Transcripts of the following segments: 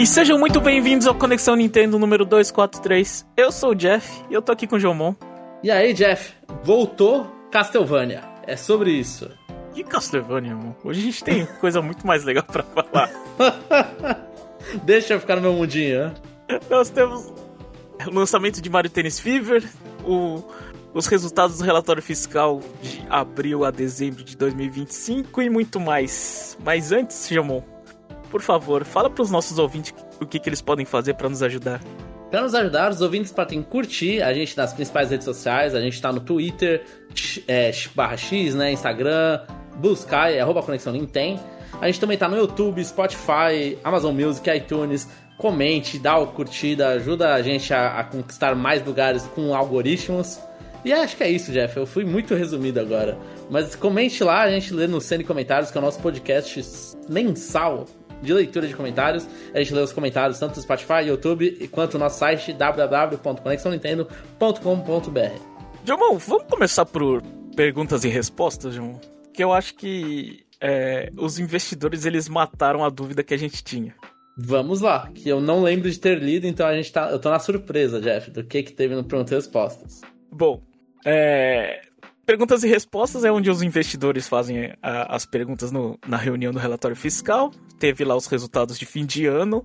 sejam muito bem-vindos ao Conexão Nintendo número 243. Eu sou o Jeff e eu tô aqui com o Jomon. E aí, Jeff, voltou Castlevania. É sobre isso. Que Castlevania, irmão? Hoje a gente tem coisa muito mais legal pra falar. Deixa eu ficar no meu mundinho, né? Nós temos o lançamento de Mario Tennis Fever, os resultados do relatório fiscal de abril a dezembro de 2025 e muito mais. Mas antes, Jomon, por favor, fala pros nossos ouvintes o que eles podem fazer pra nos ajudar. Para nos ajudar, os ouvintes podem curtir a gente nas principais redes sociais. A gente tá no Twitter, /X, né, Instagram, Blue Sky, @Conexão Nintendo. A gente também tá no YouTube, Spotify, Amazon Music, iTunes. Comente, dá o curtida, ajuda a gente a conquistar mais lugares com algoritmos. E acho que é isso, Jeff. Eu fui muito resumido agora. Mas comente lá, a gente lê no Cine Comentários, que é o nosso podcast mensal de leitura de comentários. A gente lê os comentários tanto do Spotify, YouTube, quanto no nosso site www.conexãonintendo.com.br. Jomon, vamos começar por perguntas e respostas, Jomon? Que eu acho que os investidores, eles mataram a dúvida que a gente tinha. Vamos lá, que eu não lembro de ter lido, então eu tô na surpresa, Jeff, do que teve no Perguntas e Respostas. Bom, perguntas e respostas é onde os investidores fazem as perguntas na reunião do relatório fiscal. Teve lá os resultados de fim de ano.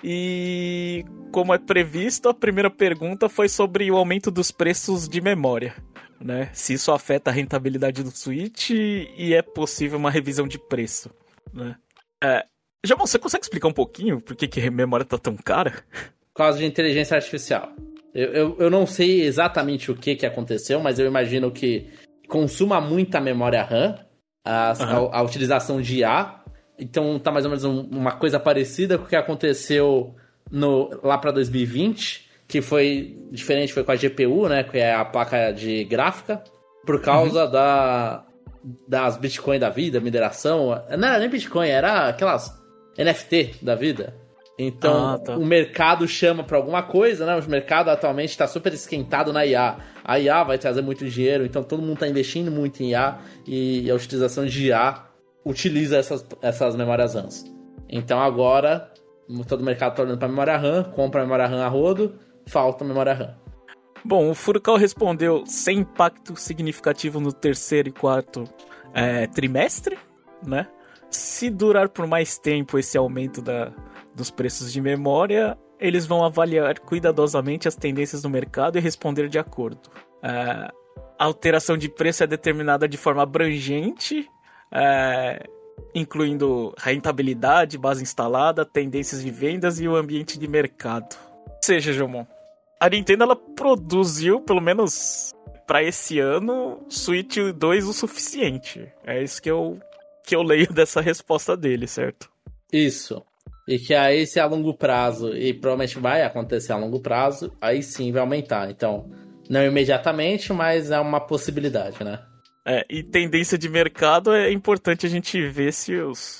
E, como é previsto, a primeira pergunta foi sobre o aumento dos preços de memória, né? Se isso afeta a rentabilidade do Switch e é possível uma revisão de preço, né? Jamon, você consegue explicar um pouquinho por que a memória tá tão cara? Por causa de inteligência artificial. Eu não sei exatamente o que aconteceu, mas eu imagino que consuma muita memória RAM, a utilização de IA. Então tá mais ou menos uma coisa parecida com o que aconteceu lá pra 2020, que foi diferente, foi com a GPU, né, que é a placa de gráfica, por causa das Bitcoin da vida, mineração. Não era nem Bitcoin, era aquelas NFT da vida. Então, o mercado chama pra alguma coisa, né? O mercado atualmente tá super esquentado na IA. A IA vai trazer muito dinheiro, então todo mundo tá investindo muito em IA e a utilização de IA utiliza essas memórias RAM. Então agora, todo o mercado tá olhando pra memória RAM, compra a memória RAM a rodo, falta memória RAM. Bom, o Furukawa respondeu sem impacto significativo no terceiro e quarto trimestre, né? Se durar por mais tempo esse aumento dos preços de memória, eles vão avaliar cuidadosamente as tendências no mercado e responder de acordo. A alteração de preço é determinada de forma abrangente, incluindo rentabilidade, base instalada, tendências de vendas e o ambiente de mercado. Ou seja, Jomon, a Nintendo ela produziu, pelo menos para esse ano, Switch 2 o suficiente. É isso que eu leio dessa resposta dele, certo? Isso. E que aí, se a longo prazo, e provavelmente vai acontecer a longo prazo, aí sim vai aumentar. Então, não imediatamente, mas é uma possibilidade, né? E tendência de mercado é importante a gente ver se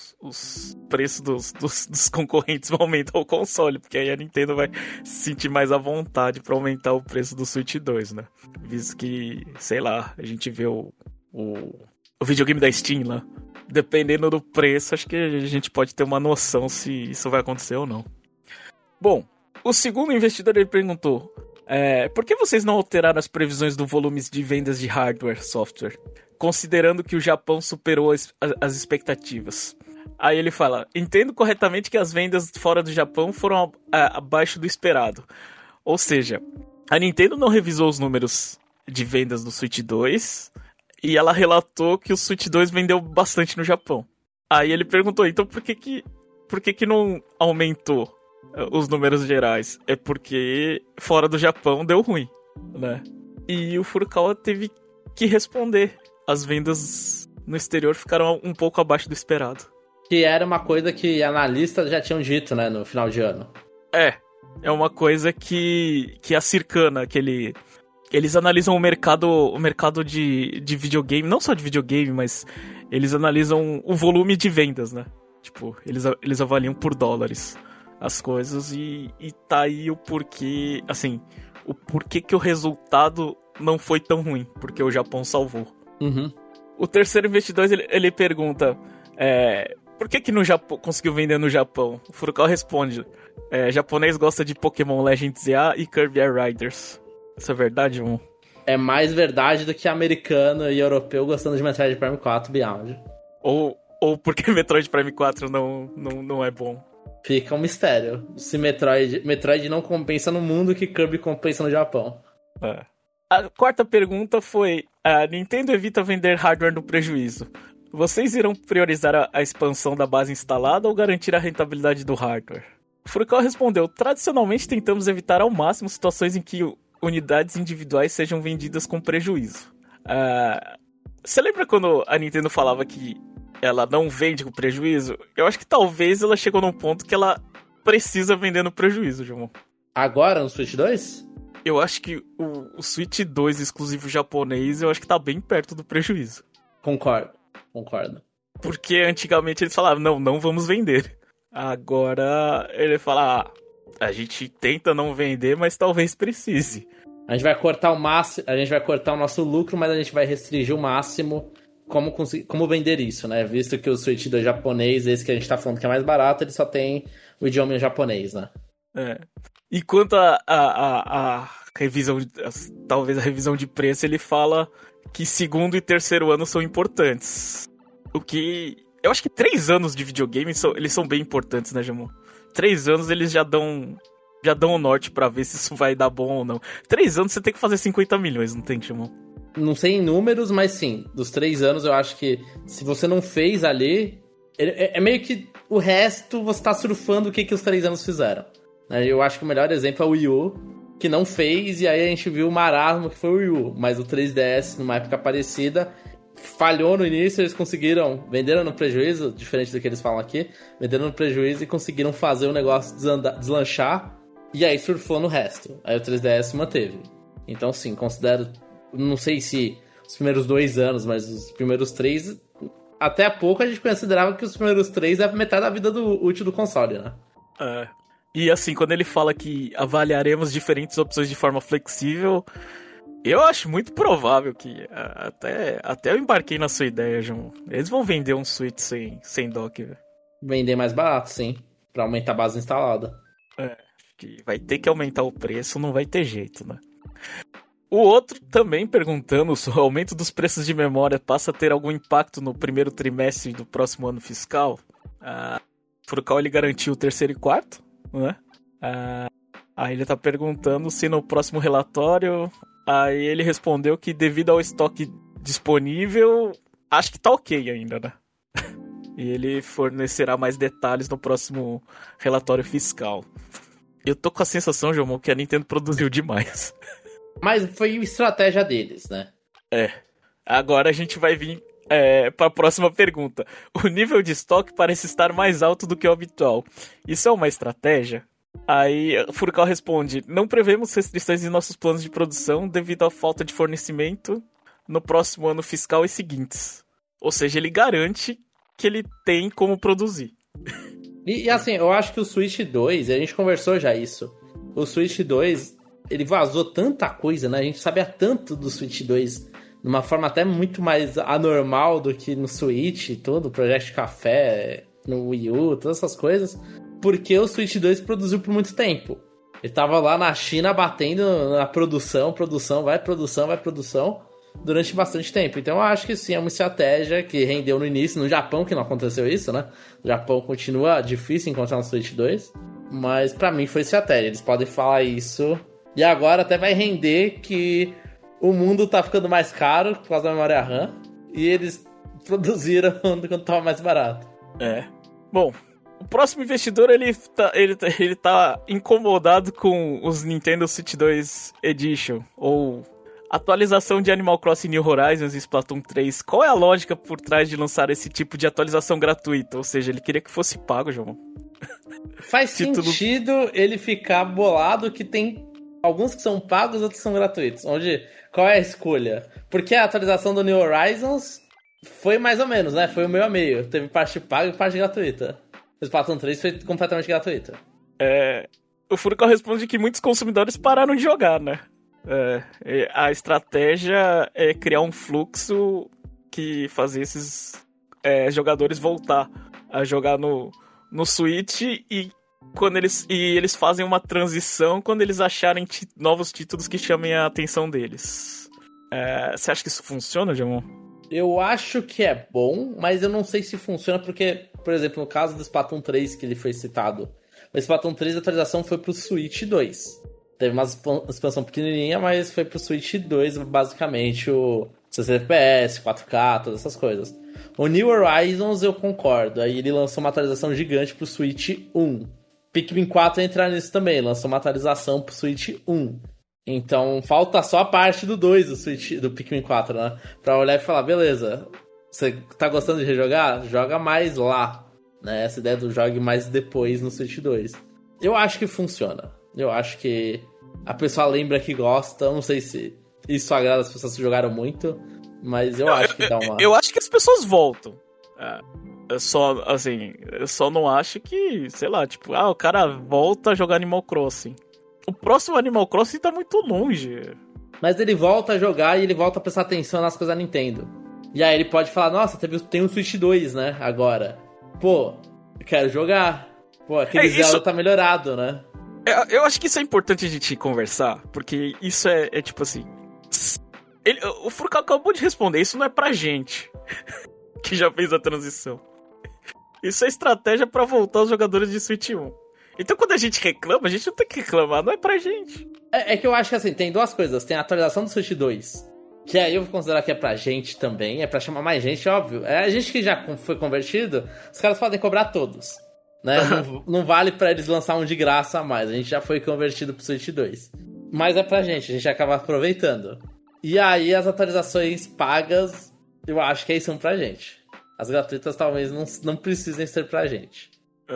os preços dos concorrentes vão aumentar o console, porque aí a Nintendo vai se sentir mais à vontade pra aumentar o preço do Switch 2, né? Visto que, sei lá, a gente vê o videogame da Steam lá. Dependendo do preço, acho que a gente pode ter uma noção se isso vai acontecer ou não. Bom, o segundo investidor ele perguntou: por que vocês não alteraram as previsões do volume de vendas de hardware e software, considerando que o Japão superou as expectativas? Aí ele fala: entendo corretamente que as vendas fora do Japão foram abaixo do esperado. Ou seja, a Nintendo não revisou os números de vendas do Switch 2 e ela relatou que o Switch 2 vendeu bastante no Japão. Aí ele perguntou: então por que não aumentou os números gerais? É porque fora do Japão deu ruim, né? E o Furukawa teve que responder: as vendas no exterior ficaram um pouco abaixo do esperado. Que era uma coisa que analistas já tinham dito, né, no final de ano. É uma coisa que a Circana, eles analisam o mercado de videogame, não só de videogame, mas eles analisam o volume de vendas, né? Tipo, eles avaliam por dólares as coisas e tá aí o porquê, assim, o porquê que o resultado não foi tão ruim, porque o Japão salvou. Uhum. O terceiro investidor, ele pergunta, Por que no Japão conseguiu vender no Japão? O Furukawa responde: japonês gosta de Pokémon Legends ZA e Kirby Air Riders. Isso é verdade, irmão? É mais verdade do que americano e europeu gostando de Metroid Prime 4 Beyond. Ou porque Metroid Prime 4 não é bom? Fica um mistério. Se Metroid não compensa no mundo, que Kirby compensa no Japão. A quarta pergunta foi: a Nintendo evita vender hardware no prejuízo. Vocês irão priorizar a expansão da base instalada ou garantir a rentabilidade do hardware? O Furukawa respondeu: tradicionalmente tentamos evitar ao máximo situações em que unidades individuais sejam vendidas com prejuízo. Você lembra quando a Nintendo falava que ela não vende com prejuízo? Eu acho que talvez ela chegou num ponto que ela precisa vender no prejuízo, João. Agora, no Switch 2? Eu acho que o Switch 2 exclusivo japonês, eu acho que tá bem perto do prejuízo. Concordo. Porque antigamente eles falavam, não vamos vender. Agora ele fala, a gente tenta não vender, mas talvez precise. A gente vai cortar o máximo, a gente vai cortar o nosso lucro, mas a gente vai restringir o máximo como vender isso, né? Visto que o Switch 2 japonês, esse que a gente tá falando que é mais barato, ele só tem o idioma japonês, né? E quanto a revisão, talvez a revisão de preço, ele fala que segundo e terceiro ano são importantes. O que... Eu acho que 3 anos de videogame, eles são bem importantes, né, Jamon? 3 anos eles já dão o norte pra ver se isso vai dar bom ou não. 3 anos você tem que fazer 50 milhões, não tem, Jamon? Não sei em números, mas sim. Dos 3 anos, eu acho que se você não fez ali... É meio que o resto você tá surfando o que os 3 anos fizeram. Eu acho que o melhor exemplo é o Wii U, que não fez, e aí a gente viu o marasmo que foi o Wii U. Mas o 3DS, numa época parecida, falhou no início, eles conseguiram, venderam no prejuízo, diferente do que eles falam aqui, venderam no prejuízo e conseguiram fazer o negócio deslanchar, e aí surfou no resto. Aí o 3DS manteve. Então, sim, considero, não sei se os primeiros 2 anos, mas os primeiros 3, até há pouco a gente considerava que os primeiros 3 é metade da vida útil do console, né? E assim, quando ele fala que avaliaremos diferentes opções de forma flexível, eu acho muito provável que até eu embarquei na sua ideia, João. Eles vão vender um Switch sem dock, velho. Vender mais barato, sim. Pra aumentar a base instalada. Que vai ter que aumentar o preço, não vai ter jeito, né? O outro também perguntando se o aumento dos preços de memória passa a ter algum impacto no primeiro trimestre do próximo ano fiscal. Furukawa, ele garantiu o terceiro e quarto, né? Aí ele tá perguntando se no próximo relatório... Aí ele respondeu que devido ao estoque disponível, acho que tá ok ainda, né? E ele fornecerá mais detalhes no próximo relatório fiscal. Eu tô com a sensação, João, que a Nintendo produziu demais. Mas foi estratégia deles, né? Agora a gente vai vir para a próxima pergunta. O nível de estoque parece estar mais alto do que o habitual. Isso é uma estratégia? Aí Furukawa responde: não prevemos restrições em nossos planos de produção devido à falta de fornecimento no próximo ano fiscal e seguintes. Ou seja, ele garante que ele tem como produzir. E assim, eu acho que o Switch 2, a gente conversou já isso, o Switch 2, ele vazou tanta coisa, né? A gente sabia tanto do Switch 2 de uma forma até muito mais anormal do que no Switch e tudo, Project Café, no Wii U, todas essas coisas, porque o Switch 2 produziu por muito tempo. Ele tava lá na China batendo na produção, vai produção, durante bastante tempo. Então eu acho que sim, é uma estratégia que rendeu no início. No Japão que não aconteceu isso, né? No Japão continua difícil encontrar um Switch 2, mas pra mim foi estratégia. Eles podem falar isso, e agora até vai render que o mundo tá ficando mais caro por causa da memória RAM, e eles produziram quando tava mais barato. Bom, o próximo investidor, ele tá incomodado com os Nintendo Switch 2 Edition, ou atualização de Animal Crossing New Horizons e Splatoon 3. Qual é a lógica por trás de lançar esse tipo de atualização gratuita? Ou seja, ele queria que fosse pago, João. Faz sentido ele ficar bolado que tem alguns que são pagos, outros que são gratuitos. Qual é a escolha? Porque a atualização do New Horizons foi mais ou menos, né? Foi o meio a meio. Teve parte paga e parte gratuita. O Splatoon 3 foi completamente gratuito. O Furukawa responde que muitos consumidores pararam de jogar, né? A estratégia é criar um fluxo que fazia esses jogadores voltar a jogar no Switch e eles fazem uma transição quando eles acharem novos títulos que chamem a atenção deles. Você acha que isso funciona, Jamon? Eu acho que é bom, mas eu não sei se funciona porque, por exemplo, no caso do Splatoon 3 que ele foi citado, o Splatoon 3 a atualização foi pro Switch 2. Teve uma expansão pequenininha, mas foi pro Switch 2, basicamente, o 60 FPS, 4K, todas essas coisas. O New Horizons eu concordo, aí ele lançou uma atualização gigante pro Switch 1. Pikmin 4 entra nisso também, lançou uma atualização pro Switch 1. Então falta só a parte do 2 do Pikmin 4, né? Pra olhar e falar, beleza, você tá gostando de rejogar? Joga mais lá, né? Essa ideia do jogue mais depois no Switch 2. Eu acho que funciona. Eu acho que a pessoa lembra que gosta. Eu não sei se isso agrada as pessoas que jogaram muito, mas eu acho que dá uma... Eu acho que as pessoas voltam. Eu só não acho que, sei lá, tipo, o cara volta a jogar Animal Crossing. O próximo Animal Crossing tá muito longe. Mas ele volta a jogar e ele volta a prestar atenção nas coisas da Nintendo. E aí ele pode falar, nossa, tem um Switch 2, né, agora. Pô, eu quero jogar. Pô, aquele Zelda tá melhorado, né? Eu acho que isso é importante a gente conversar, porque isso é tipo assim... o Furcal acabou de responder, isso não é pra gente que já fez a transição. Isso é estratégia pra voltar os jogadores de Switch 1. Então quando a gente reclama, a gente não tem que reclamar, não é pra gente. É que eu acho que assim, tem duas coisas. Tem a atualização do Switch 2, que aí eu vou considerar que é pra gente também, é pra chamar mais gente, óbvio. É a gente que já foi convertido, os caras podem cobrar todos, né? Não vale pra eles lançar um de graça a mais, a gente já foi convertido pro Switch 2. Mas é pra gente, a gente acaba aproveitando. E aí as atualizações pagas, eu acho que aí são pra gente. As gratuitas talvez não precisem ser pra gente.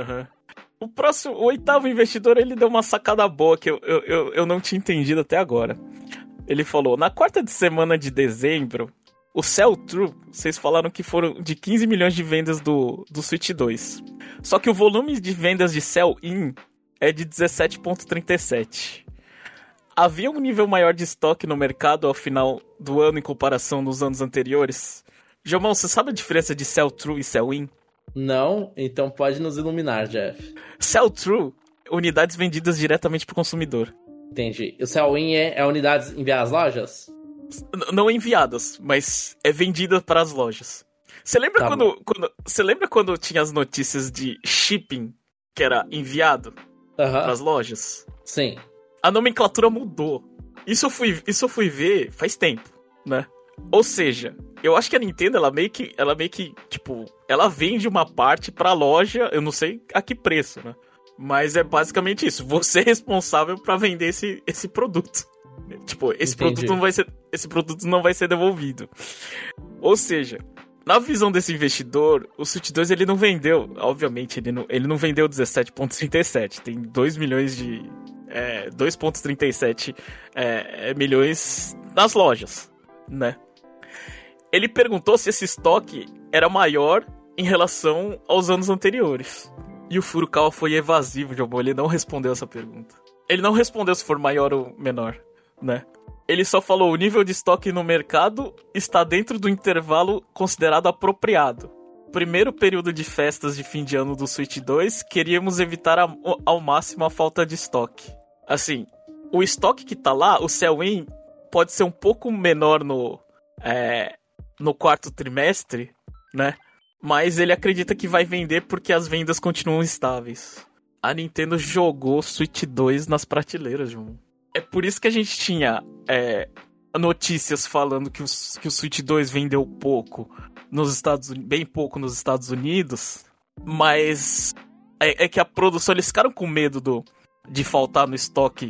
O 8º investidor, ele deu uma sacada boa que eu não tinha entendido até agora. Ele falou, na quarta semana de dezembro, o sell-through, vocês falaram que foram de 15 milhões de vendas do Switch 2. Só que o volume de vendas de sell-in é de 17,37. Havia um nível maior de estoque no mercado ao final do ano em comparação nos anos anteriores? Jomão, você sabe a diferença de sell-through e sell-in? Não, então pode nos iluminar, Jeff. Sell-through, unidades vendidas diretamente para o consumidor. Entendi. O sell-in é unidades enviadas às lojas? Não enviadas, mas é vendida para as lojas. Você lembra você lembra quando tinha as notícias de shipping, que era enviado para as lojas? Sim. A nomenclatura mudou. Isso eu fui ver faz tempo, né? Ou seja, eu acho que a Nintendo, ela meio que, tipo, ela vende uma parte pra loja, eu não sei a que preço, né? Mas é basicamente isso, você é responsável pra vender esse produto. Tipo, esse produto não vai ser devolvido. Ou seja, na visão desse investidor, o Switch 2 ele não vendeu, obviamente, ele não vendeu 17,37, tem 2 milhões de... 2,37 milhões nas lojas, né? Ele perguntou se esse estoque era maior em relação aos anos anteriores. E o Furukawa foi evasivo, Jobô. Ele não respondeu essa pergunta. Ele não respondeu se for maior ou menor, né? Ele só falou: o nível de estoque no mercado está dentro do intervalo considerado apropriado. Primeiro período de festas de fim de ano do Switch 2, queríamos evitar ao máximo a falta de estoque. Assim, o estoque que tá lá, o sell-in, pode ser um pouco menor no quarto trimestre, né? Mas ele acredita que vai vender porque as vendas continuam estáveis. A Nintendo jogou Switch 2 nas prateleiras, João. É por isso que a gente tinha notícias falando que o Switch 2 vendeu pouco bem pouco nos Estados Unidos, mas é que a produção, eles ficaram com medo de faltar no estoque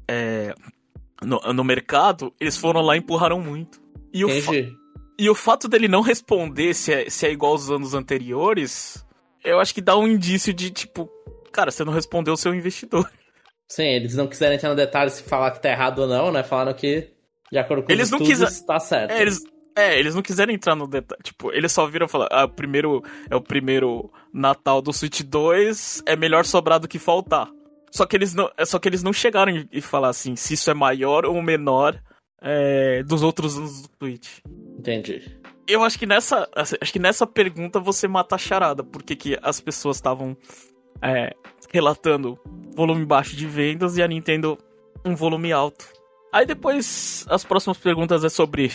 no mercado, eles foram lá e empurraram muito. E o fato dele não responder se é igual aos anos anteriores, eu acho que dá um indício de, tipo, cara, você não respondeu o seu investidor. Sim, eles não quiseram entrar no detalhe se falar que tá errado ou não, né? Falaram que, de acordo com os estudos, tá certo. Eles não quiseram entrar no detalhe. Tipo, eles só viram e falaram: o primeiro Natal do Switch 2, é melhor sobrar do que faltar. Só que eles não chegaram e falar assim, se isso é maior ou menor dos outros anos do Switch. Entendi. Eu acho que nessa pergunta você mata a charada, porque que as pessoas estavam relatando volume baixo de vendas e a Nintendo um volume alto. Aí depois as próximas perguntas é sobre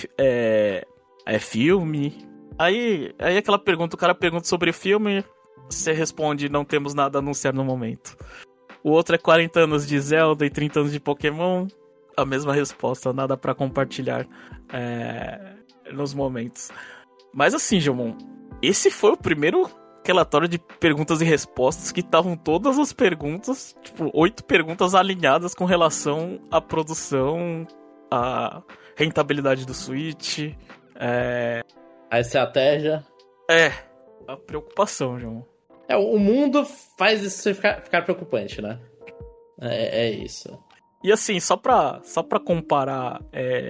filme. Aí aquela pergunta, o cara pergunta sobre filme, você responde, não temos nada a anunciar no momento. O outro é 40 anos de Zelda e 30 anos de Pokémon. A mesma resposta, nada pra compartilhar nos momentos. Mas assim, Jomon, esse foi o primeiro relatório de perguntas e respostas que estavam todas as perguntas, tipo, 8 perguntas alinhadas com relação à produção, à rentabilidade do Switch, A estratégia. A preocupação, Jomon. O mundo faz isso ficar preocupante, né? É isso. E assim, só pra comparar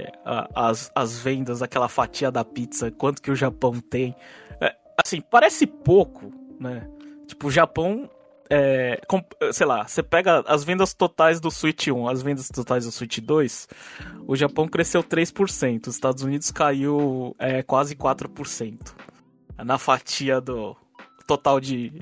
as vendas, aquela fatia da pizza, quanto que o Japão tem. Assim, parece pouco, né? Tipo, o Japão, sei lá, você pega as vendas totais do Switch 1, as vendas totais do Switch 2, o Japão cresceu 3%, os Estados Unidos caiu quase 4%. Na fatia do total de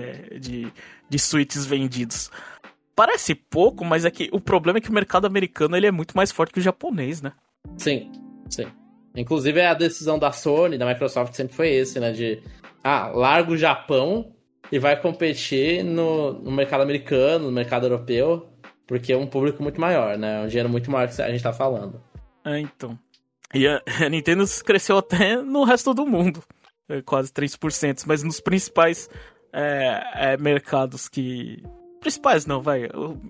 Switches vendidos. Parece pouco, mas o problema é que o mercado americano ele é muito mais forte que o japonês, né? Sim. Inclusive a decisão da Sony, da Microsoft sempre foi esse, né? De, larga o Japão e vai competir no mercado americano, no mercado europeu, porque é um público muito maior, né? É um dinheiro muito maior que a gente tá falando. Então. E a Nintendo cresceu até no resto do mundo. Quase 3%, mas nos principais mercados que... Principais não, vai.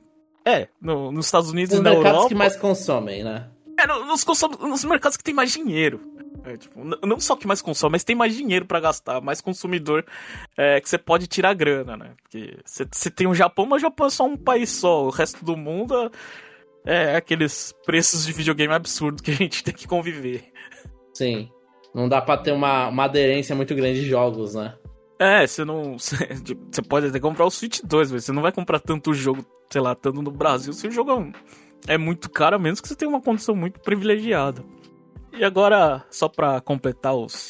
Nos Estados Unidos e na Europa. Os mercados que mais consomem, né? Nos mercados que tem mais dinheiro. Tipo, não só que mais consome, mas tem mais dinheiro pra gastar, mais consumidor que você pode tirar grana, né? Porque você tem o Japão, mas o Japão é só um país só. O resto do mundo é aqueles preços de videogame absurdos que a gente tem que conviver. Sim. Não dá pra ter uma aderência muito grande de jogos, né? Você pode até comprar o Switch 2, mas você não vai comprar tanto jogo, sei lá, estando no Brasil, se o jogo é muito caro, a menos que você tenha uma condição muito privilegiada. E agora, só pra completar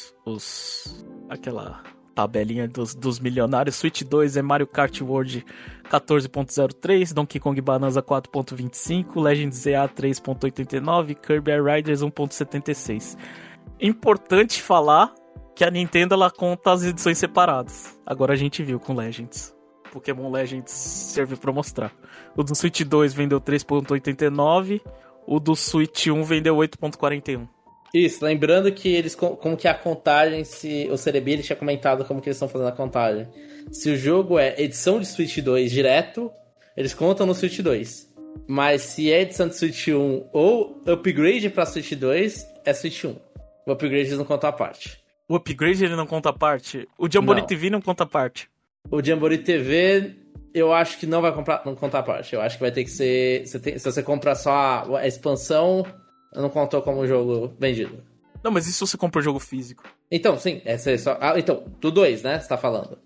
aquela tabelinha dos milionários, Switch 2 é Mario Kart World 14.03, Donkey Kong Bonanza 4.25, Legends ZA 3.89, Kirby Air Riders 1.76. Importante falar que a Nintendo ela conta as edições separadas. Agora a gente viu com Legends. Pokémon Legends serve pra mostrar. O do Switch 2 vendeu 3.89, o do Switch 1 vendeu 8.41. Isso, lembrando que eles, como que é a contagem, se o Cerebi ele tinha comentado como que eles estão fazendo a contagem. Se o jogo é edição de Switch 2 direto, eles contam no Switch 2. Mas se é edição de Switch 1 ou upgrade pra Switch 2, é Switch 1. O upgrade eles não contam a parte. O upgrade ele não conta a parte? O Jamboree TV não conta a parte? O Jamboree TV, eu acho que não contar a parte. Eu acho que vai ter que ser... se você comprar só a expansão, não contou como jogo vendido. Não, mas e se você compra o jogo físico? Então, sim. Então, do 2, né? Você tá falando.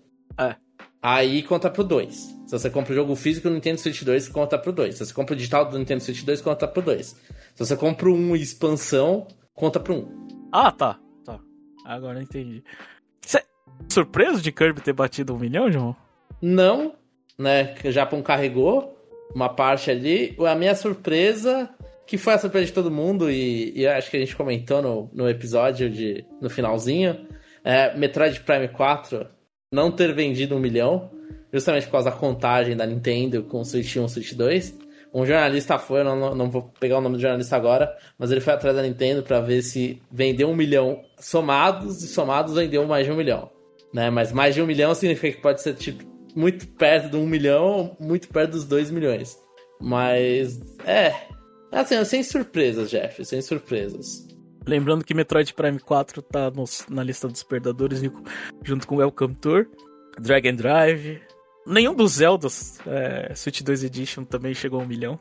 Aí conta pro 2. Se você compra o jogo físico do Nintendo Switch 2, conta pro 2. Se você compra o digital do Nintendo Switch 2, conta pro 2. Se você compra um expansão, conta pro 1. Tá. Agora eu entendi. Você é surpreso de Kirby ter batido 1 milhão, João? Não, né? Que o Japão carregou uma parte ali. A minha surpresa, que foi a surpresa de todo mundo, e acho que a gente comentou no episódio no finalzinho, Metroid Prime 4 não ter vendido 1 milhão, justamente por causa da contagem da Nintendo com o Switch 1 e o Switch 2. Um jornalista foi, eu não vou pegar o nome do jornalista agora, mas ele foi atrás da Nintendo pra ver se vendeu 1 milhão somados, e somados vendeu mais de 1 milhão. Né? Mas mais de 1 milhão significa que pode ser tipo, muito perto do 1 milhão, muito perto dos 2 milhões. Mas, assim, sem surpresas, Jeff, sem surpresas. Lembrando que Metroid Prime 4 tá na lista dos perdedores junto com Welcome Tour, Dragon Drive... Nenhum dos Zeldas Switch 2 Edition também chegou a 1 milhão.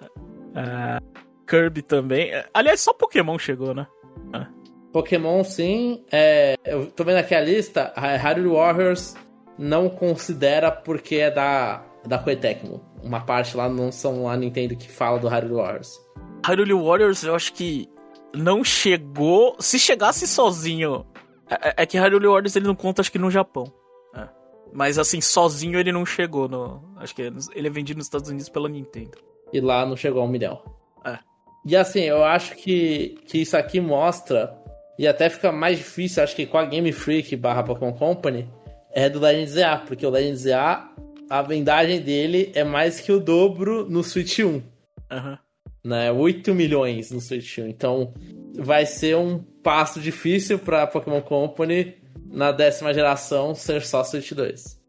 Kirby também. Aliás, só Pokémon chegou, né? Pokémon, sim. Eu tô vendo aqui a lista. Hyrule Warriors não considera porque é da Koei Tecmo. Uma parte lá não são a Nintendo que fala do Hyrule Warriors. Hyrule Warriors eu acho que não chegou... Se chegasse sozinho É que Hyrule Warriors ele não conta, acho que no Japão. É. Mas assim, sozinho ele não chegou no... Acho que ele é vendido nos Estados Unidos pela Nintendo. E lá não chegou a 1 milhão. É. E assim, eu acho que isso aqui mostra, e até fica mais difícil, acho que com a Game Freak / Pokémon Company, é do Legend ZA, porque o Legend ZA, a vendagem dele é mais que o dobro no Switch 1. Aham. Né? 8 milhões no Switch 1. Então vai ser um passo difícil pra Pokémon Company na 10ª geração ser só Switch 2.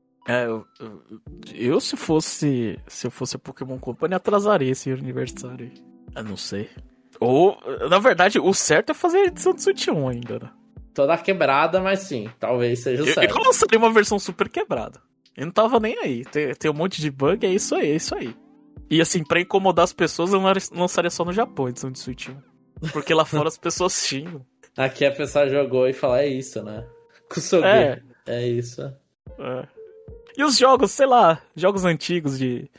Eu se fosse a Pokémon Company, atrasaria esse aniversário aí. Eu não sei. Ou, na verdade, o certo é fazer a edição do Switch 1 ainda, né? Toda quebrada, mas sim, talvez seja o certo. Eu lançaria uma versão super quebrada. Eu não tava nem aí. Tem um monte de bug, é isso aí. E assim, pra incomodar as pessoas, eu lançaria só no Japão a edição de Switch 1. Porque lá fora as pessoas xingam. Aqui a pessoa jogou e falou, é isso, né? Kusoge. É isso. É. E os jogos, sei lá, jogos antigos de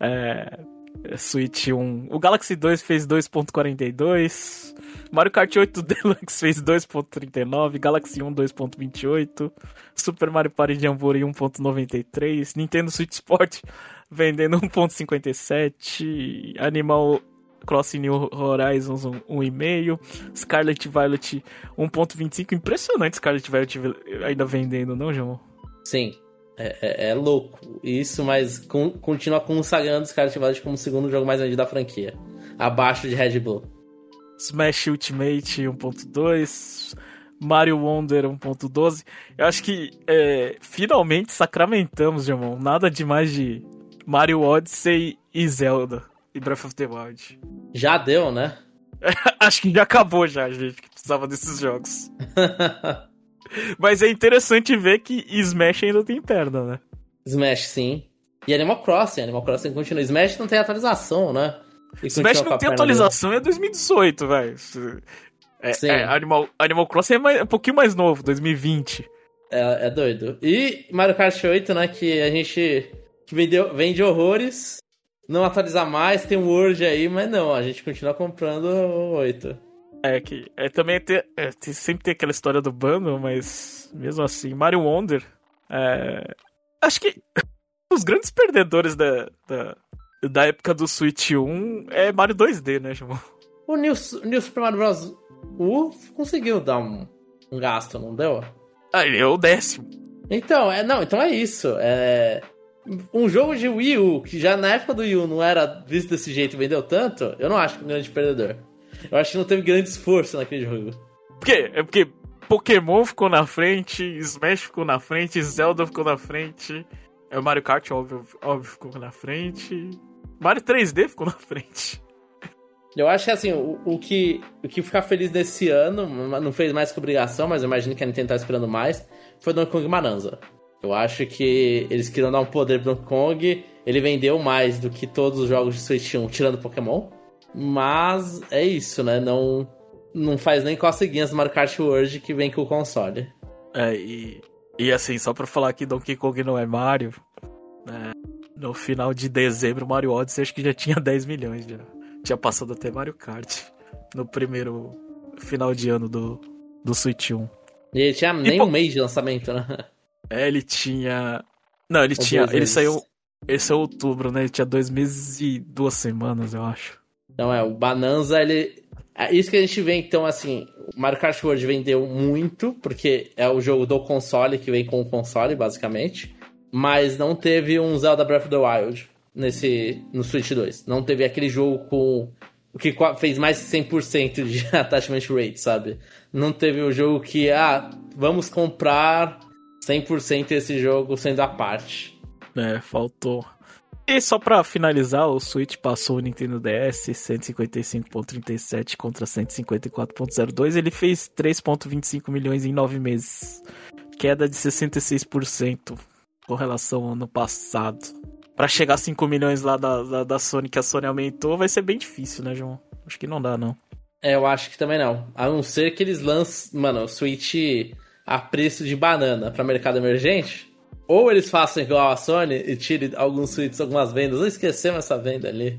Switch 1. O Galaxy 2 fez 2.42. Mario Kart 8 Deluxe fez 2.39. Galaxy 1 2.28. Super Mario Party Jamboree 1.93. Nintendo Switch Sport vendendo 1.57. Animal Crossing New Horizons 1.5. Scarlet Violet 1.25. Impressionante Scarlet Violet ainda vendendo, não, João? Sim. É louco isso, mas continua consagrando Scarlet Violet como o segundo jogo mais vendido da franquia, abaixo de Red Bull. Smash Ultimate 1.2, Mario Wonder 1.12. Eu acho que finalmente sacramentamos, Jamon. Nada demais de Mario Odyssey e Zelda e Breath of the Wild. Já deu, né? Acho que já acabou já, gente, que precisava desses jogos. Mas é interessante ver que Smash ainda tem perna, né? Smash, sim. E Animal Crossing continua. Smash não tem atualização, né? Smash não tem atualização, é 2018, velho. Animal Crossing é um pouquinho mais novo, 2020. É doido. E Mario Kart 8, né, que a gente vende horrores, não atualizar mais, tem um Word aí, mas não, a gente continua comprando o 8. Também sempre tem aquela história do bundle, mas mesmo assim, Mario Wonder, acho que os grandes perdedores da época do Switch 1 é Mario 2D, né, João? O New Super Mario Bros. U conseguiu dar um gasto, não deu? Ele é o 10º. Então, então é isso. Um jogo de Wii U, que já na época do Wii U não era visto desse jeito e vendeu tanto, eu não acho que é um grande perdedor. Eu acho que não teve grande esforço naquele jogo. Por quê? É porque Pokémon ficou na frente, Smash ficou na frente, Zelda ficou na frente, Mario Kart, óbvio, ficou na frente, Mario 3D ficou na frente. Eu acho que assim, o que ficar feliz nesse ano, não fez mais que obrigação, mas eu imagino que a Nintendo tá esperando mais, foi Donkey Kong Bonanza. Eu acho que eles queriam dar um poder pro Donkey Kong, ele vendeu mais do que todos os jogos de Switch 1, tirando Pokémon. Mas é isso, né? Não faz nem coceguinhas do Mario Kart World que vem com o console. E assim, só pra falar que Donkey Kong não é Mario, no final de dezembro, Mario Odyssey acho que já tinha 10 milhões já. Tinha passado até Mario Kart no primeiro final de ano do Switch 1. E ele tinha nem um mês de lançamento, né? Ele tinha... Não, ele tinha... Ele saiu em outubro, né? Ele tinha 2 meses e 2 semanas, eu acho. Então o Bonanza, ele... Isso que a gente vê, então, assim, o Mario Kart World vendeu muito, porque é o jogo do console, que vem com o console, basicamente, mas não teve um Zelda Breath of the Wild no Switch 2. Não teve aquele jogo com o que fez mais de 100% de attachment rate, sabe? Não teve o jogo que, vamos comprar 100% esse jogo sendo a parte. Faltou. E só pra finalizar, o Switch passou o Nintendo DS 155.37 contra 154.02. Ele fez 3.25 milhões em 9 meses. Queda de 66% com relação ao ano passado. Pra chegar a 5 milhões lá da Sony, que a Sony aumentou, vai ser bem difícil, né, João? Acho que não dá, não. Eu acho que também não. A não ser que eles lancem, o Switch a preço de banana pra mercado emergente... Ou eles façam igual a Sony e tirem alguns Switches, algumas vendas. Ou esquecemos essa venda ali.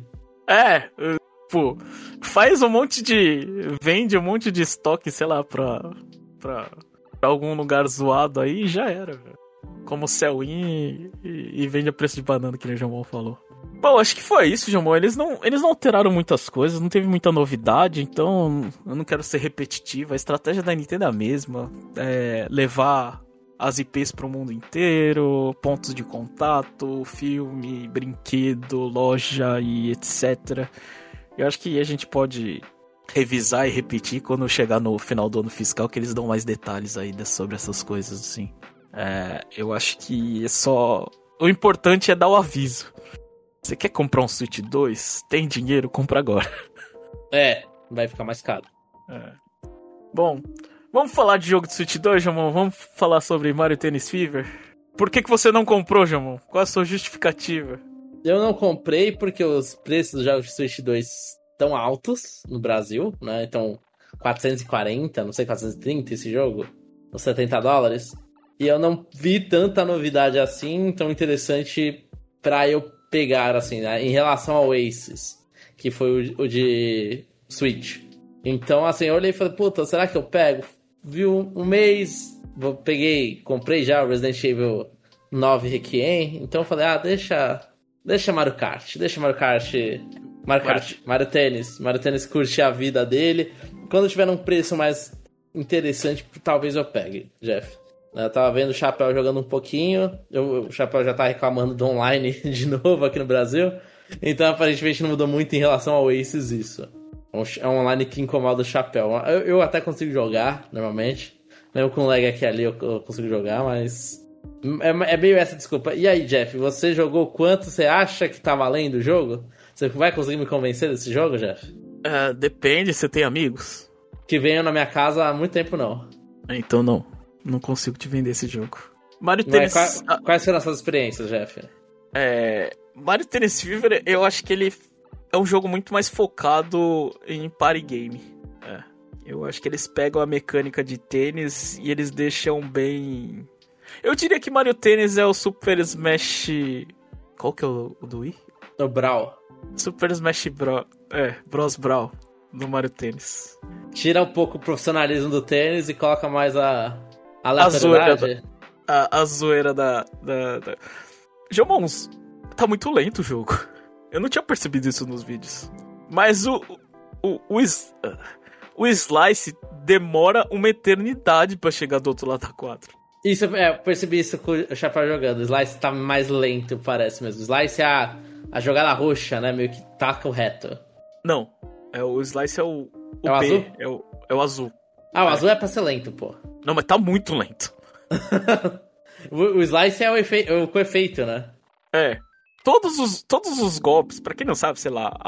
Faz um monte de... Vende um monte de estoque, sei lá, pra pra algum lugar zoado aí, já era, velho. Como Cell-in e vende a preço de banana, que o Jamon falou. Bom, acho que foi isso, Jamon. Eles não alteraram muitas coisas, não teve muita novidade, então eu não quero ser repetitivo. A estratégia da Nintendo é a mesma. Levar as IPs pro mundo inteiro, pontos de contato, filme, brinquedo, loja e etc. Eu acho que a gente pode revisar e repetir quando chegar no final do ano fiscal, que eles dão mais detalhes aí sobre essas coisas, assim. Eu acho que é só... O importante é dar o aviso. Você quer comprar um Switch 2? Tem dinheiro? Compra agora. Vai ficar mais caro. Bom, vamos falar de jogo de Switch 2, Jamon? Vamos falar sobre Mario Tennis Fever? Por que você não comprou, Jamon? Qual a sua justificativa? Eu não comprei porque os preços dos jogos de Switch 2 estão altos no Brasil, né? Então, 440, não sei, 430 esse jogo, uns $70. E eu não vi tanta novidade assim, tão interessante pra eu pegar, assim, né? Em relação ao Aces, que foi o de Switch. Então, assim, eu olhei e falei, puta, será que eu pego? Vi um mês, comprei já o Resident Evil 9 Requiem, então eu falei, deixa Mario Kart, Mario Tennis curte a vida dele. Quando tiver um preço mais interessante, talvez eu pegue, Jeff. Eu tava vendo o Chapéu jogando um pouquinho, o Chapéu já tá reclamando do online de novo aqui no Brasil, então aparentemente não mudou muito em relação ao Aces isso. É um online que incomoda o Chapéu. Eu até consigo jogar, normalmente, mesmo com lag aqui e ali eu consigo jogar, mas é meio essa desculpa. E aí, Jeff, você jogou quanto? Você acha que tá valendo o jogo? Você vai conseguir me convencer desse jogo, Jeff? Depende, você tem amigos? Que venham na minha casa há muito tempo, não. Então não consigo te vender esse jogo. Mario Tennis... Quais foram as suas experiências, Jeff? Mario Tennis Fever, eu acho que ele é um jogo muito mais focado em party game. Eu acho que eles pegam a mecânica de tênis e eles deixam bem... Eu diria que Mario Tennis é o Super Smash... Qual que é o do Wii? O Brawl. Super Smash Bros. Brawl do Mario Tennis. Tira um pouco o profissionalismo do tênis e coloca mais a aleatoriedade. A zoeira da... Jomons, tá muito lento o jogo. Eu não tinha percebido isso nos vídeos. Mas o Slice demora uma eternidade pra chegar do outro lado da quadra. Isso, eu percebi isso com o Chapéu jogando. O Slice tá mais lento, parece mesmo. O Slice é a jogada roxa, né? Meio que taca o reto. Não, o Slice é o é o B, azul? É o azul. O azul é pra ser lento, pô. Não, mas tá muito lento. O Slice é o efeito, né? Todos os golpes, pra quem não sabe,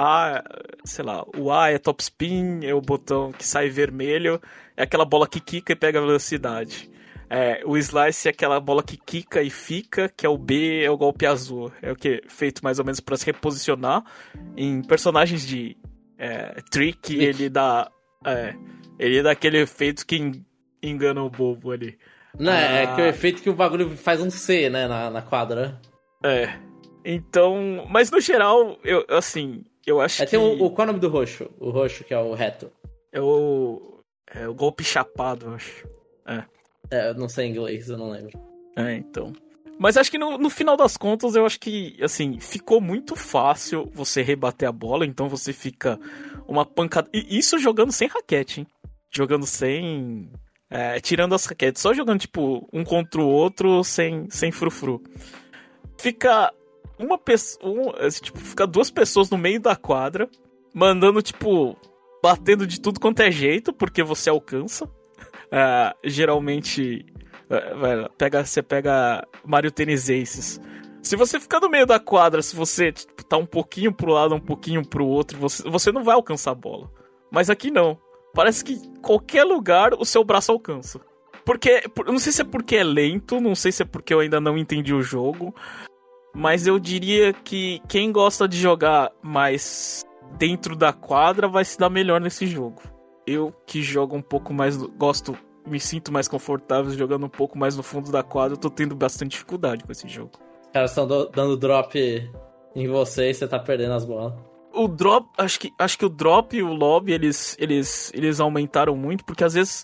o A é top spin, é o botão que sai vermelho, é aquela bola que quica e pega a velocidade. O Slice é aquela bola que quica e fica, que é o B, é o golpe azul. É o que? Feito mais ou menos pra se reposicionar em personagens de Trick, ele dá aquele efeito que engana o bobo ali. Não, é que o efeito que o bagulho faz um C, né, na quadra. Então, mas no geral, eu acho que... Tem qual é o nome do roxo? O roxo que é o reto. É o golpe chapado, eu acho. Eu não sei inglês, eu não lembro. Então. Mas acho que no final das contas, eu acho que, assim, ficou muito fácil você rebater a bola, então você fica uma pancada... E isso jogando sem raquete, hein? Jogando sem... tirando as raquetes, só jogando, tipo, um contra o outro, sem frufru. Fica uma pessoa... fica duas pessoas no meio da quadra, mandando, tipo, batendo de tudo quanto é jeito, porque você alcança. Geralmente... Você pega Mario Tennis Aces. Se você ficar no meio da quadra, se você tá um pouquinho pro lado, um pouquinho pro outro, você não vai alcançar a bola. Mas aqui não. Parece que qualquer lugar o seu braço alcança. Não sei se é porque é lento, não sei se é porque eu ainda não entendi o jogo, mas eu diria que quem gosta de jogar mais dentro da quadra vai se dar melhor nesse jogo. Eu que jogo um pouco mais, me sinto mais confortável jogando um pouco mais no fundo da quadra, eu tô tendo bastante dificuldade com esse jogo. Os caras estão dando drop em você e você tá perdendo as bolas. O drop, acho que o drop e o lobby, eles aumentaram muito, porque às vezes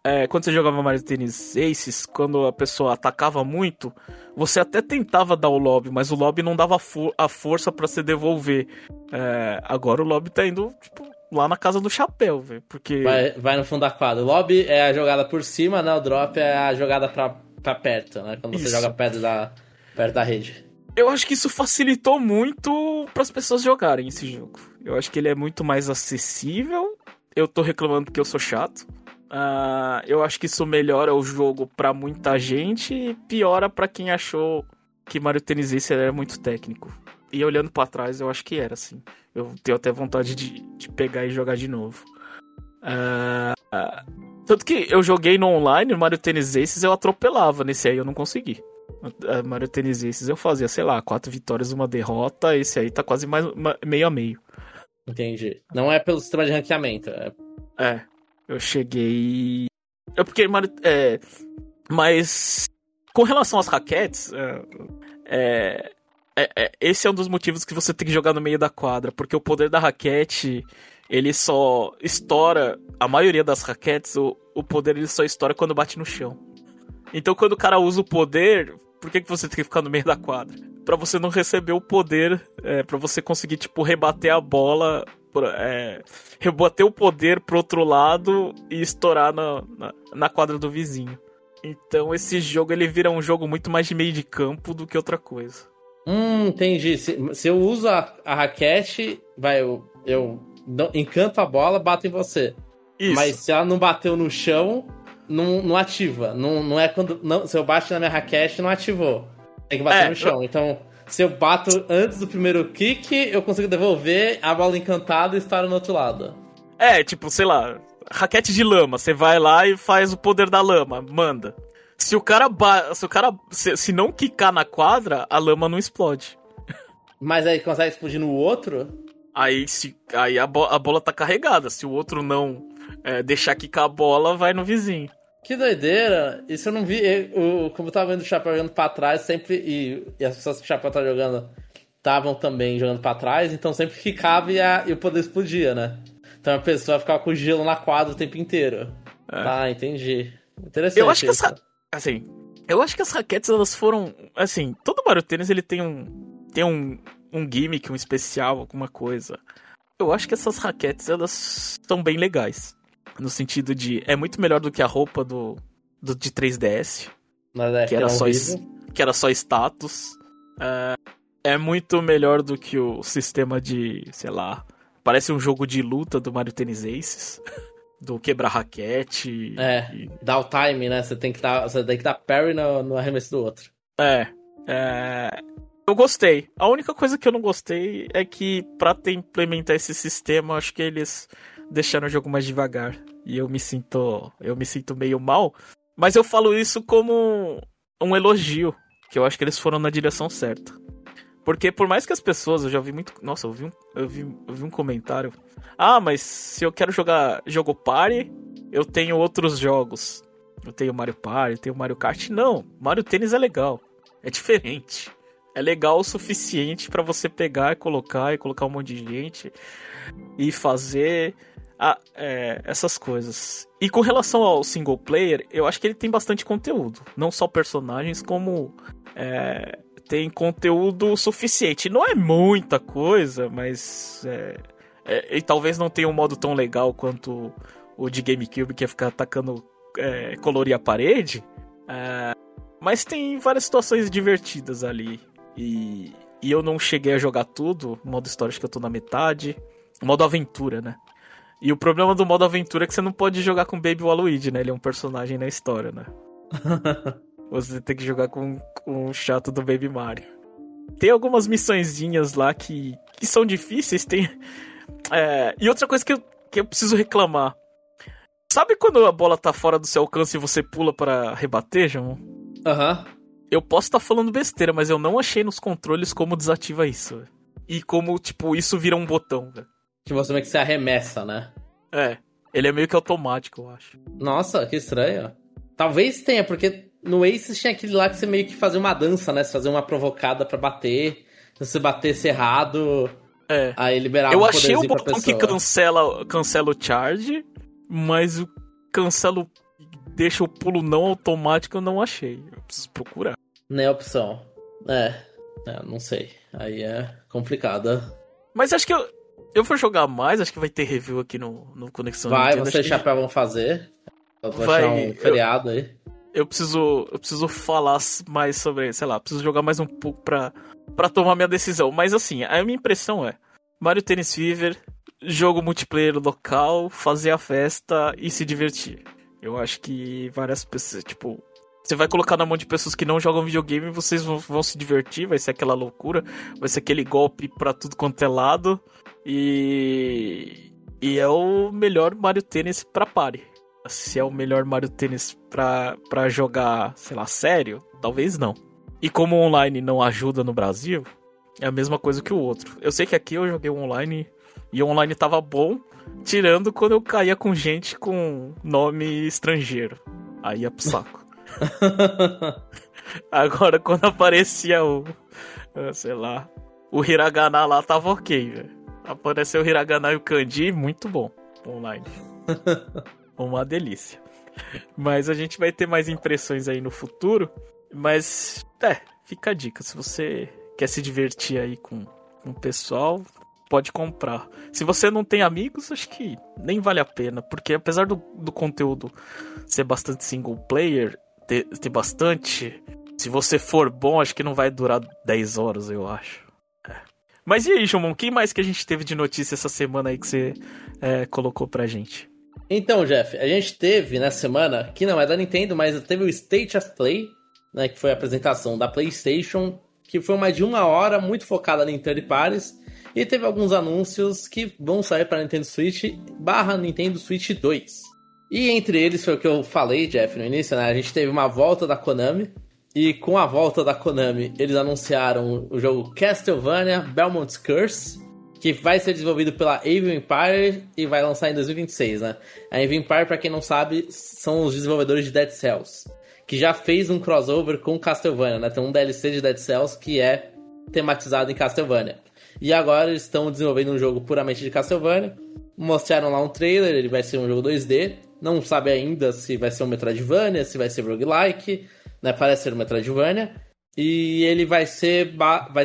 quando você jogava Mario Tennis Aces, quando a pessoa atacava muito, você até tentava dar o lobby, mas o lobby não dava a força pra você devolver. Agora o lobby tá indo, tipo, lá na casa do chapéu, velho, porque... Vai no fundo da quadra. O lobby é a jogada por cima, né? O drop é a jogada pra perto, né? Quando você joga perto da rede. Eu acho que isso facilitou muito pras pessoas jogarem esse jogo. Eu acho que ele é muito mais acessível. Eu tô reclamando porque eu sou chato. Eu acho que isso melhora o jogo pra muita gente e piora pra quem achou que Mario Tennis Ace era muito técnico. E olhando pra trás, eu acho que era, assim. Eu tenho até vontade de pegar e jogar de novo. Tanto que eu joguei no online, no Mario Tennis Aces eu atropelava. Nesse aí eu não consegui. Mario Tennis Aces eu fazia, sei lá, 4 vitórias, 1 derrota. Esse aí tá quase mais meio a meio. Entendi. Não é pelo sistema de ranqueamento. Eu cheguei... Porque Mario... Mas... Com relação às raquetes... esse é um dos motivos que você tem que jogar no meio da quadra. Porque o poder da raquete... Ele só estoura... A maioria das raquetes... O poder ele só estoura quando bate no chão. Então quando o cara usa o poder... Por que você tem que ficar no meio da quadra? Pra você não receber o poder... Pra você conseguir, tipo, rebater a bola... rebater o poder pro outro lado e estourar na quadra do vizinho. Então esse jogo ele vira um jogo muito mais de meio de campo do que outra coisa. Entendi. Se eu uso a raquete, eu encanto a bola, bato em você. Isso. Mas se ela não bateu no chão, não ativa. Não é quando. Não, se eu bato na minha raquete, não ativou. Tem que bater no chão. Então, se eu bato antes do primeiro kick, eu consigo devolver a bola encantada e estar no outro lado. Tipo, sei lá, raquete de lama. Você vai lá e faz o poder da lama. Manda. Se o cara se não quicar na quadra, a lama não explode. Mas aí consegue explodir no outro? Aí a bola tá carregada. Se o outro não deixar quicar a bola, vai no vizinho. Que doideira. Isso eu não vi. Como eu tava vendo o Chapéu jogando pra trás, sempre. E as pessoas que o Chapéu tá jogando estavam também jogando pra trás, então sempre quicava e o poder explodia, né? Então a pessoa ficava com gelo na quadra o tempo inteiro. Entendi. Interessante. Eu acho que eu acho que as raquetes, elas foram... Assim, todo Mario Tennis, ele tem um gimmick, um especial, alguma coisa. Eu acho que essas raquetes, elas são bem legais. No sentido de... É muito melhor do que a roupa de 3DS. Que era só status. É muito melhor do que o sistema de... Sei lá... Parece um jogo de luta do Mario Tennis Aces. Do quebrar raquete. Dá o time, né? Você tem que dar parry no arremesso do outro. Eu gostei. A única coisa que eu não gostei é que pra implementar esse sistema, acho que eles deixaram o jogo mais devagar. E eu me sinto meio mal. Mas eu falo isso como um elogio. Que eu acho que eles foram na direção certa. Porque por mais que as pessoas, eu já vi muito... Nossa, eu vi um comentário. Mas se eu quero jogar jogo party, eu tenho outros jogos. Eu tenho Mario Party, eu tenho Mario Kart. Não, Mario Tennis é legal. É diferente. É legal o suficiente pra você pegar e colocar um monte de gente. E fazer essas coisas. E com relação ao single player, eu acho que ele tem bastante conteúdo. Não só personagens, como... tem conteúdo suficiente. Não é muita coisa, mas... e talvez não tenha um modo tão legal quanto o de GameCube, que é ficar atacando... colorir a parede. Mas tem várias situações divertidas ali. E eu não cheguei a jogar tudo. O modo história, acho que eu tô na metade. O modo aventura, né? E o problema do modo aventura é que você não pode jogar com o Baby Waluigi, né? Ele é um personagem na história, né? Você tem que jogar com o chato do Baby Mario. Tem algumas missõezinhas lá que são difíceis. E outra coisa que eu preciso reclamar. Sabe quando a bola tá fora do seu alcance e você pula para rebater, João? Eu posso estar falando besteira, mas eu não achei nos controles como desativa isso. Véio. E como, tipo, isso vira um botão, velho. Que você meio que se arremessa, né? Ele é meio que automático, eu acho. Nossa, que estranho. Talvez tenha, porque... No Aces tinha aquele lá que você meio que fazia uma dança, né? Você fazia uma provocada pra bater. Se você batesse errado, aí liberava eu um achei o poderzinho botão que cancela o charge, mas o cancela o deixa o pulo não automático, eu não achei. Eu preciso procurar. Nem opção. Não sei. Aí é complicado. Mas acho que eu vou jogar mais, acho que vai ter review aqui no Conexão Nintendo. Você e que... Chapéu vão fazer. Eu vou achar um feriado aí. Eu preciso falar mais sobre, sei lá, preciso jogar mais um pouco pra tomar minha decisão. Mas assim, a minha impressão é Mario Tennis Fever, jogo multiplayer local, fazer a festa e se divertir. Eu acho que várias pessoas, tipo, você vai colocar na mão de pessoas que não jogam videogame, vocês vão se divertir, vai ser aquela loucura, vai ser aquele golpe pra tudo quanto é lado. E é o melhor Mario Tennis pra party. Se é o melhor Mario Tennis pra jogar, sei lá, sério, talvez não. E como o online não ajuda no Brasil, é a mesma coisa que o outro. Eu sei que aqui eu joguei online e o online tava bom, tirando quando eu caía com gente com nome estrangeiro. Aí ia pro saco. Agora quando aparecia sei lá, o Hiragana lá tava ok, velho. Apareceu o Hiragana e o Kanji, muito bom online. Uma delícia. Mas a gente vai ter mais impressões aí no futuro. Mas, fica a dica. Se você quer se divertir aí com o pessoal, pode comprar. Se você não tem amigos, acho que nem vale a pena. Porque apesar do conteúdo ser bastante single player, ter bastante... Se você for bom, acho que não vai durar 10 horas, eu acho. Mas e aí, Jomon, o que mais que a gente teve de notícia essa semana aí que você colocou pra gente? Então, Jeff, a gente teve nessa semana, que não é da Nintendo, mas teve o State of Play, né, que foi a apresentação da PlayStation, que foi mais de 1 hora, muito focada em third parties, e teve alguns anúncios que vão sair para Nintendo Switch / Nintendo Switch 2. E entre eles foi o que eu falei, Jeff, no início, né, a gente teve uma volta da Konami, e com a volta da Konami, eles anunciaram o jogo Castlevania Belmont's Curse, que vai ser desenvolvido pela Evil Empire e vai lançar em 2026, né? A Evil Empire, pra quem não sabe, são os desenvolvedores de Dead Cells, que já fez um crossover com Castlevania, né? Tem um DLC de Dead Cells que é tematizado em Castlevania. E agora eles estão desenvolvendo um jogo puramente de Castlevania. Mostraram lá um trailer, ele vai ser um jogo 2D. Não sabe ainda se vai ser um Metroidvania, se vai ser roguelike, né? Parece ser um Metroidvania. E ele vai ser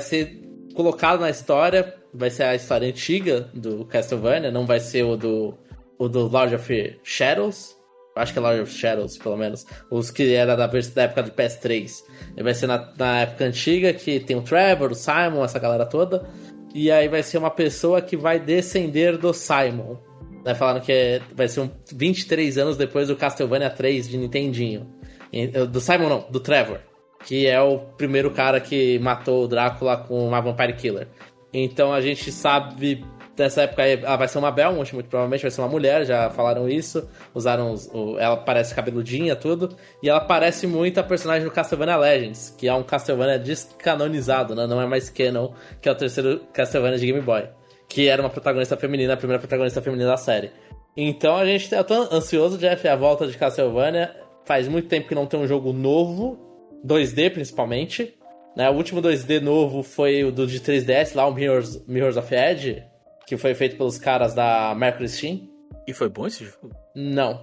colocado na história, vai ser a história antiga do Castlevania, não vai ser o do Lord of Shadows. Acho que é Lord of Shadows, pelo menos. Os que era da época do PS3. Ele vai ser na época antiga, que tem o Trevor, o Simon, essa galera toda. E aí vai ser uma pessoa que vai descender do Simon. Né? Falaram que vai ser 23 anos depois do Castlevania 3 de Nintendinho. Do Simon não, do Trevor. Que é o primeiro cara que matou o Drácula com uma Vampire Killer. Então a gente sabe, dessa época ela vai ser uma Belmont, muito provavelmente vai ser uma mulher, já falaram isso. Usaram ela parece cabeludinha, tudo. E ela parece muito a personagem do Castlevania Legends, que é um Castlevania descanonizado, né? Não é mais canon, que é o terceiro Castlevania de Game Boy. Que era uma protagonista feminina, a primeira protagonista feminina da série. Então eu tô ansioso, Jeff, a volta de Castlevania. Faz muito tempo que não tem um jogo novo, 2D principalmente, né? O último 2D novo foi o do de 3DS, lá o Mirrors of Edge, que foi feito pelos caras da Mercury Steam. E foi bom esse jogo? Não,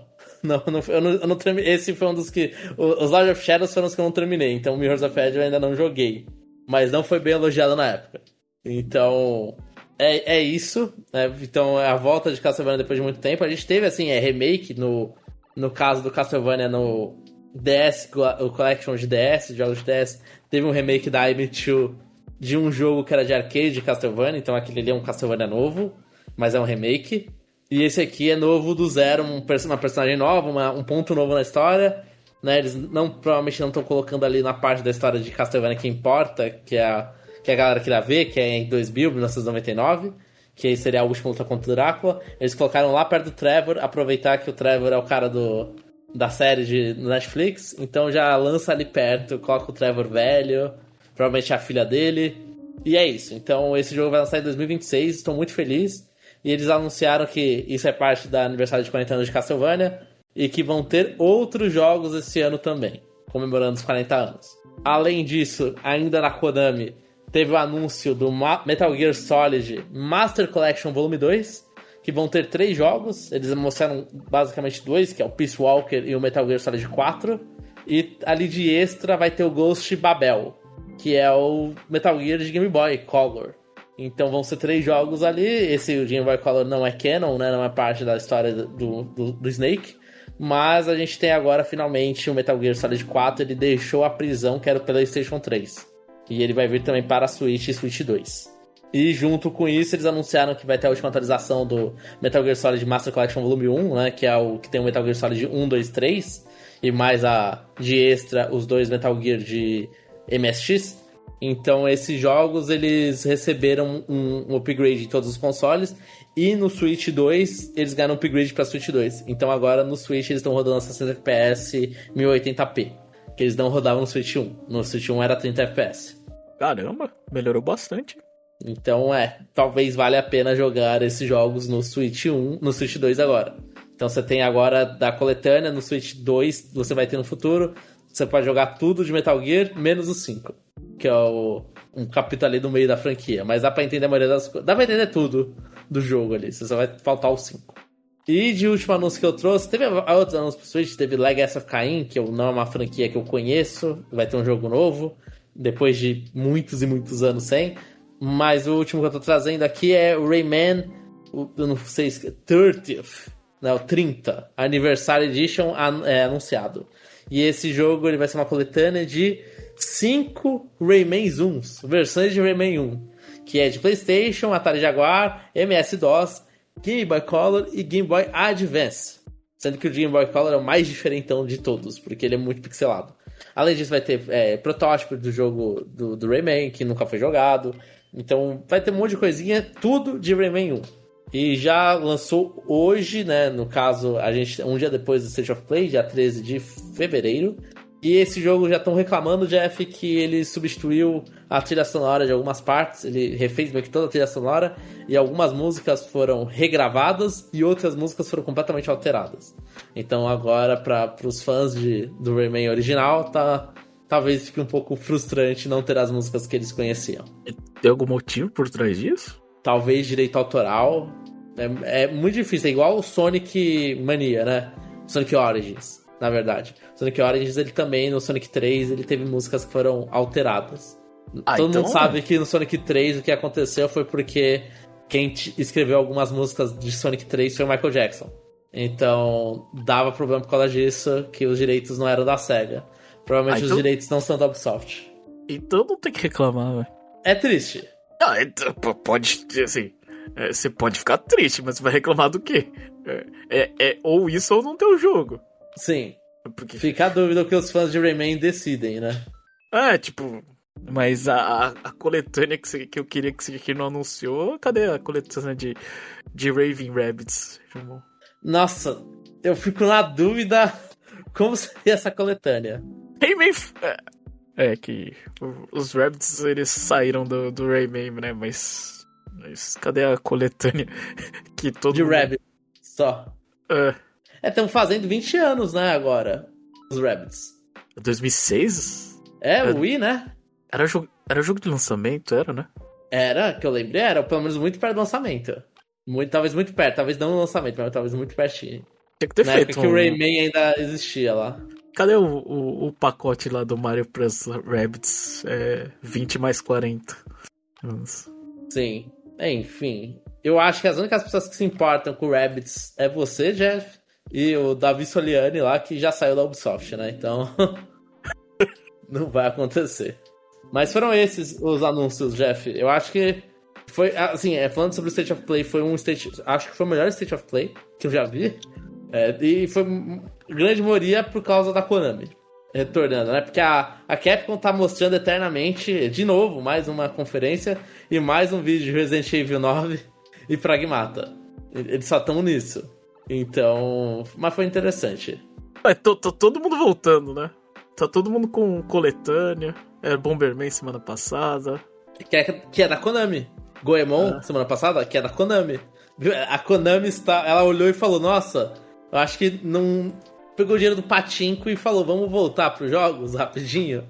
eu não terminei. Esse foi um dos que... Os Lord of Shadows foram os que eu não terminei, então o Mirrors of Edge eu ainda não joguei. Mas não foi bem elogiado na época. Então, é isso, né? Então é a volta de Castlevania depois de muito tempo. A gente teve, assim, remake no caso do Castlevania no DS, o Collection de DS, jogos de DS, teve um remake da IB2 de um jogo que era de arcade de Castlevania, então aquele ali é um Castlevania novo, mas é um remake. E esse aqui é novo do zero, uma personagem nova, um ponto novo na história, né? Eles provavelmente não estão colocando ali na parte da história de Castlevania que importa, que a galera queria ver, que é em 2000, 1999, que aí seria a última luta contra o Drácula. Eles colocaram lá perto do Trevor, aproveitar que o Trevor é o cara da série de Netflix, então já lança ali perto, coloca o Trevor velho, provavelmente a filha dele, e é isso. Então esse jogo vai lançar em 2026, estou muito feliz, e eles anunciaram que isso é parte da aniversário de 40 anos de Castlevania, e que vão ter outros jogos esse ano também, comemorando os 40 anos. Além disso, ainda na Konami, teve o anúncio do Metal Gear Solid Master Collection Volume 2, que vão ter 3 jogos. Eles mostraram basicamente 2, que é o Peace Walker e o Metal Gear Solid 4. E ali de extra vai ter o Ghost Babel, que é o Metal Gear de Game Boy Color. Então vão ser 3 jogos ali. Esse Game Boy Color não é canon, né? Não é parte da história do Snake. Mas a gente tem agora, finalmente, o Metal Gear Solid 4. Ele deixou a prisão, que era o PlayStation 3. E ele vai vir também para a Switch e Switch 2. E junto com isso, eles anunciaram que vai ter a última atualização do Metal Gear Solid Master Collection Volume 1, né? Que é o que tem o Metal Gear Solid 1, 2, 3. E mais a de extra, os 2 Metal Gear de MSX. Então esses jogos, eles receberam um upgrade em todos os consoles. E no Switch 2, eles ganharam um upgrade para Switch 2. Então agora no Switch eles estão rodando a 60 FPS 1080p. Que eles não rodavam no Switch 1. No Switch 1 era 30 FPS. Caramba, melhorou bastante. Então talvez valha a pena jogar esses jogos no Switch 1, no Switch 2 agora. Então você tem agora da coletânea, no Switch 2 você vai ter no futuro. Você pode jogar tudo de Metal Gear, menos o 5. Que é um capítulo ali no meio da franquia. Mas dá pra entender a maioria das coisas. Dá pra entender tudo do jogo ali. Só vai faltar o 5. E de último anúncio que eu trouxe, teve outros anúncios pro Switch. Teve Legacy of Kain, que não é uma franquia que eu conheço. Vai ter um jogo novo. Depois de muitos e muitos anos sem. Mas o último que eu tô trazendo aqui é o Rayman, eu não sei se 30th, né, o 30 Anniversary Edition anunciado. E esse jogo ele vai ser uma coletânea de 5 Raymans 1, versões de Rayman 1, que é de PlayStation, Atari Jaguar, MS-DOS, Game Boy Color e Game Boy Advance. Sendo que o Game Boy Color é o mais diferentão de todos, porque ele é muito pixelado. Além disso, vai ter protótipo do jogo do Rayman, que nunca foi jogado. Então vai ter um monte de coisinha, tudo de Rayman 1. E já lançou hoje, né? No caso, um dia depois do State of Play, dia 13 de fevereiro. E esse jogo já estão reclamando, Jeff, que ele substituiu a trilha sonora de algumas partes. Ele refez meio que toda a trilha sonora. E algumas músicas foram regravadas e outras músicas foram completamente alteradas. Então agora, para os fãs do Rayman original, talvez fique um pouco frustrante não ter as músicas que eles conheciam. Tem algum motivo por trás disso? Talvez direito autoral. É muito difícil. É igual o Sonic Mania, né? Sonic Origins, na verdade. Sonic Origins, ele também, no Sonic 3, ele teve músicas que foram alteradas. Todo mundo sabe que no Sonic 3 o que aconteceu foi porque quem escreveu algumas músicas de Sonic 3 foi o Michael Jackson. Então, dava problema por causa disso, que os direitos não eram da SEGA. Provavelmente os direitos não são da Ubisoft. Então não tem que reclamar, velho. É triste. Pode, assim... você pode ficar triste, mas você vai reclamar do quê? Ou isso ou não ter o jogo. Sim. Porque fica a dúvida o que os fãs de Rayman decidem, né? Mas a coletânea que eu queria que não anunciou, cadê a coletânea de Raving Rabbids? Nossa, eu fico na dúvida como seria essa coletânea. Rayman... que os Rabbids, eles saíram do Rayman, né? Mas cadê a coletânea que todo de mundo... Rabbids, só. Estão fazendo 20 anos, né, agora, os Rabbids. 2006? O Wii, né? Era jogo de lançamento, era, né? Era, que eu lembrei, era pelo menos muito perto do lançamento. Talvez muito perto, talvez não no lançamento, mas talvez muito pertinho. Tinha que ter feito. Época que o Rayman ainda existia lá. Cadê o pacote lá do Mario Plus Rabbids? 20 mais 40. Sim. Enfim. Eu acho que as únicas pessoas que se importam com o Rabbids é você, Jeff, e o Davi Soliani lá, que já saiu da Ubisoft, né? Então, não vai acontecer. Mas foram esses os anúncios, Jeff. Eu acho que foi, assim, falando sobre o State of Play, acho que foi o melhor State of Play que eu já vi. E foi grande maioria por causa da Konami retornando, né? Porque a Capcom tá mostrando eternamente, de novo, mais uma conferência e mais um vídeo de Resident Evil 9 e Pragmata. Eles só estão nisso. Então, mas foi interessante. Todo mundo voltando, né? Tá todo mundo com coletânea. Bomberman semana passada. Que é da Konami. Goemon semana passada, que é da Konami. A Konami ela olhou e falou, nossa, eu acho que não... Pegou o dinheiro do Pachinko e falou, vamos voltar pros jogos rapidinho.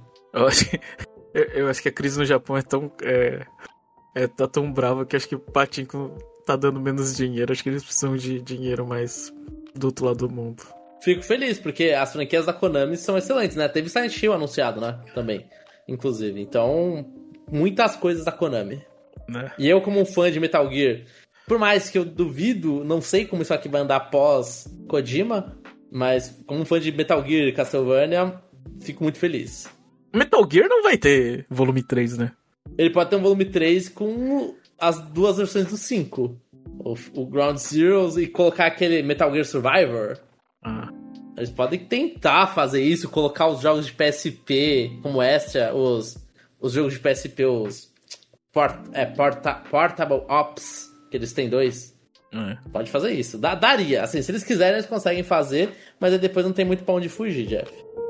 Eu acho que a crise no Japão tá tão brava que acho que o Pachinko tá dando menos dinheiro. Acho que eles precisam de dinheiro mais do outro lado do mundo. Fico feliz, porque as franquias da Konami são excelentes, né? Teve Silent Hill anunciado, né? Também, inclusive. Então, muitas coisas da Konami. Né? E eu, como um fã de Metal Gear, por mais que eu duvido, não sei como isso aqui vai andar pós Kojima, mas como um fã de Metal Gear e Castlevania, fico muito feliz. Metal Gear não vai ter volume 3, né? Ele pode ter um volume 3 com as duas versões do 5. O Ground Zeroes e colocar aquele Metal Gear Survivor. Eles podem tentar fazer isso, colocar os jogos de PSP como extra, os jogos de PSP, os Portable Ops, que eles têm 2. Pode fazer isso. Daria. Assim, se eles quiserem, eles conseguem fazer, mas aí depois não tem muito pra onde fugir, Jeff.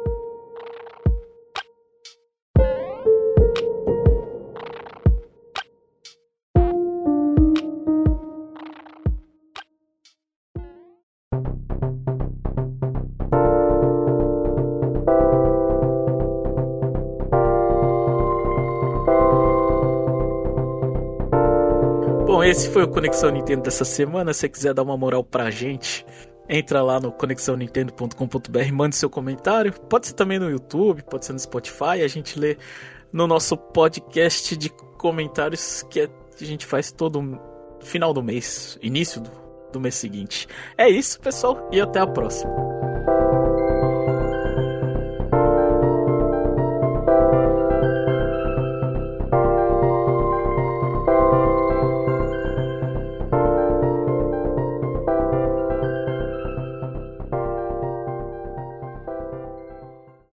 Bom, esse foi o Conexão Nintendo dessa semana. Se você quiser dar uma moral pra gente, entra lá no conexãonintendo.com.br, mande seu comentário. Pode ser também no YouTube, pode ser no Spotify. A gente lê no nosso podcast de comentários que a gente faz todo final do mês, início do mês seguinte. É isso, pessoal, e até a próxima.